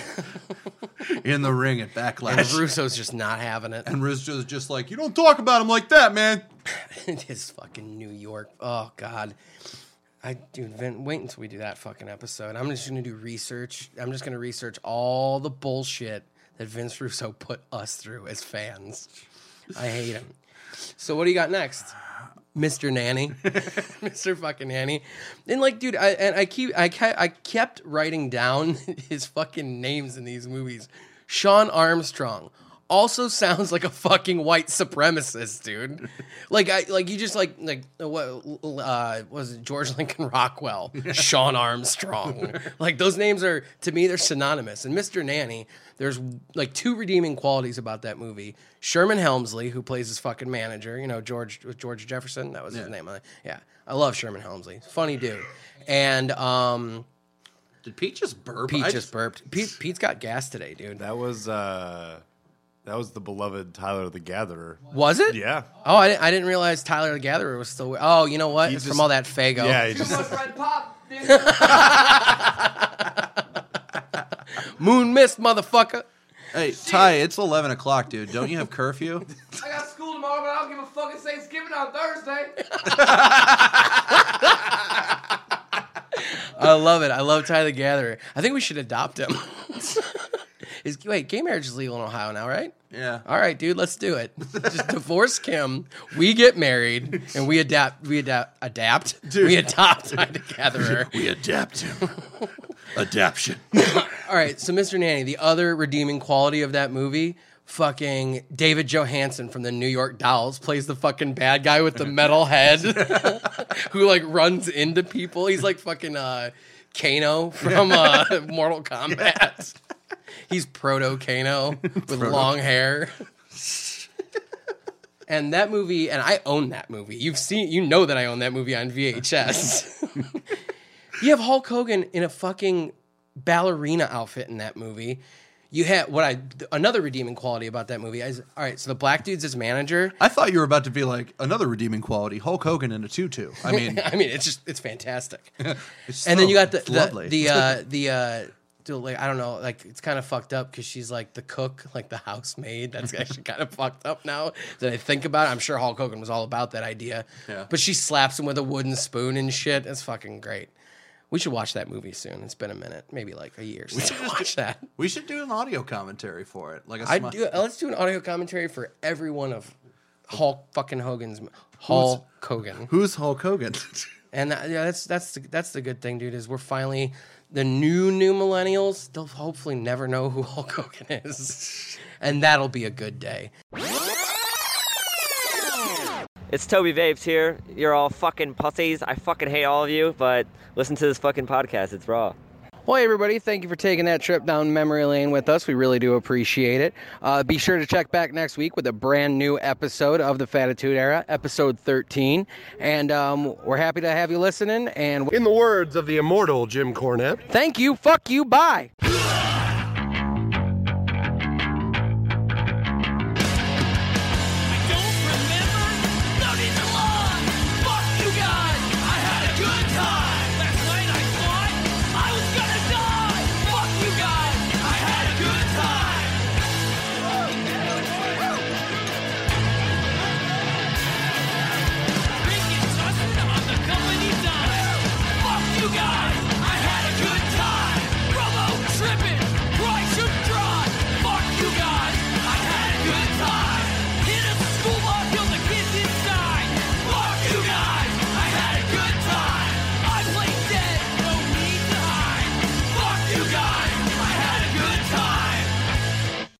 in the ring at Backlash. And Russo's just not having it. And Russo's just like, you don't talk about him like that, man. His fucking New York. Oh, God. Dude, wait until we do that fucking episode. I'm just going to do research. I'm just going to research all the bullshit that Vince Russo put us through as fans. I hate him. So what do you got next? Mr. Nanny, Mr. fucking Nanny, and like, dude, I kept writing down his fucking names in these movies. Sean Armstrong also sounds like a fucking white supremacist, dude. Like you just like what was it, George Lincoln Rockwell, Sean Armstrong. Like those names are, to me, they're synonymous. And Mr. Nanny, there's like two redeeming qualities about that movie. Sherman Helmsley, who plays his fucking manager, George Jefferson, that was his name. Yeah, I love Sherman Helmsley, funny dude. And did Pete just burp? Pete just burped. Pete's got gas today, dude. That was the beloved Tyler the Gatherer. Was it? Yeah. Oh, I didn't realize Tyler the Gatherer was still. Oh, you know what? It's from all that Faygo. Yeah, Too much red pop, dude. Moon mist, motherfucker. Hey, Ty, it's 11 o'clock, dude. Don't you have curfew? I got school tomorrow, but I don't give a fucking Thanksgiving on Thursday. I love it. I love Ty the Gatherer. I think we should adopt him. Wait, gay marriage is legal in Ohio now, right? Yeah. All right, dude, let's do it. Just divorce Kim. We get married, and we adopt. Dude. We adopt Ty the Gatherer. We adapt him. Adaption. All right, so Mr. Nanny, the other redeeming quality of that movie, fucking David Johansen from the New York Dolls plays the fucking bad guy with the metal head who like runs into people. He's like fucking Kano from Mortal Kombat. He's proto Kano with long hair. And that movie, and I own that movie. You know that I own that movie on VHS. You have Hulk Hogan in a fucking ballerina outfit in that movie. You had another redeeming quality about that movie is, all right, so the black dude's his manager. I thought you were about to be like, another redeeming quality, Hulk Hogan in a tutu. I mean, it's fantastic. It's And then you got lovely. Like, I don't know, like it's kind of fucked up because she's like the cook, like the housemaid. That's actually kind of fucked up now that I think about it. I'm sure Hulk Hogan was all about that idea. Yeah. But she slaps him with a wooden spoon and shit. It's fucking great. We should watch that movie soon. It's been a minute, maybe like a year since we watched that. We should do an audio commentary for it. Like let's do an audio commentary for every one of Hulk fucking Hogan's Hulk Hogan. Who's Hulk Hogan? And that's the good thing, dude. Is we're finally the new millennials. They'll hopefully never know who Hulk Hogan is, and that'll be a good day. It's Toby Vapes here. You're all fucking pussies. I fucking hate all of you, but listen to this fucking podcast. It's raw. Well, hey, everybody, thank you for taking that trip down memory lane with us. We really do appreciate it. Be sure to check back next week with a brand new episode of the Fatitude Era, episode 13. And we're happy to have you listening. And in the words of the immortal Jim Cornette, thank you, fuck you, bye.